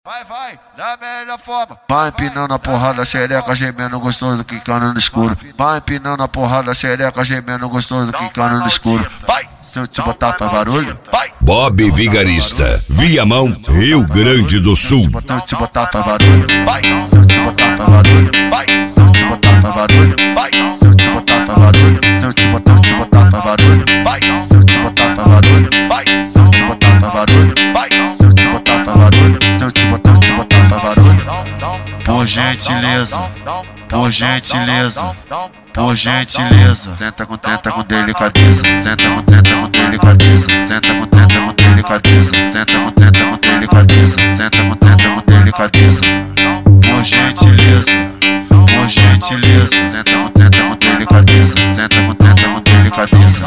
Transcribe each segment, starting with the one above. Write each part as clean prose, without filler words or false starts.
Vai, da melhor forma. Vai empinando a porrada, xereca, gemendo gostoso, quicando no escuro. Vai empinando a porrada, xereca, gemendo gostoso, quicando no escuro. Vai, se eu te botar faz barulho, vai. Bob Vigarista, Viamão, Rio Grande do Sul. Se eu te botar faz barulho, vai. Se eu te botar faz barulho, vai. Se eu te botar faz barulho, vai. Se eu te botar faz barulho, se eu te botar faz barulho, vai. Se eu te botar faz barulho, vai. Se eu te botar faz barulho, vai. Se eu te botar faz barulho, se eu te botar faz barulho. Por gentileza, por gentileza, por gentileza. Senta com delicadeza, senta com delicadeza, senta com delicadeza, senta com delicadeza, senta com delicadeza. Por gentileza, por gentileza, senta com delicadeza, senta com delicadeza.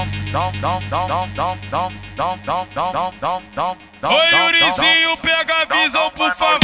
Oi, Yurizinho, pega a visão, por favor.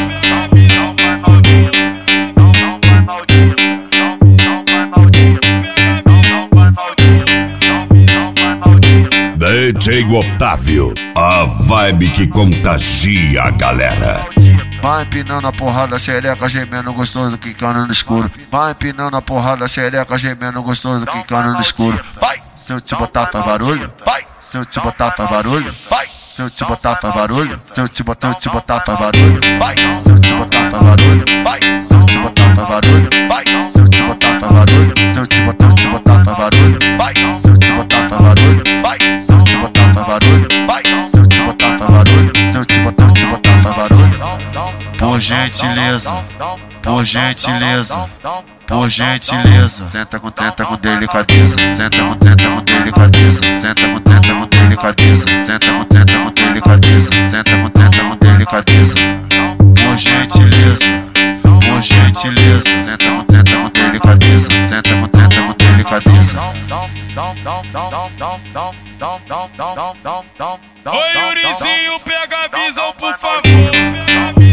DJ Otávio, a vibe que contagia a galera. Vai empinando a porrada, xereca, gemendo gostoso, quicando no escuro. Vai empinando a porrada, xereca, gemendo gostoso, quicando no escuro. Vai, se eu te botar faz barulho, vai. Se eu te botar faz barulho, vai. Se eu te botar faz barulho, se eu te botar faz barulho, vai. Se eu te botar faz barulho, vai. Se eu te botar faz barulho, vai. Se eu te botar faz barulho, se eu te botar faz barulho, vai. Se eu te botar faz barulho, vai. Se eu te botar faz barulho, vai. Se eu te botar faz barulho, se eu te botar faz barulho. Por gentileza, por gentileza, por gentileza. Senta com delicadeza, senta com delicadeza, senta com delicadeza, senta com delicadeza, senta com delicadeza. Por gentileza, por gentileza, senta com delicadeza, senta com delicadeza. Oi, Yurizinho, pega a visão, por favor.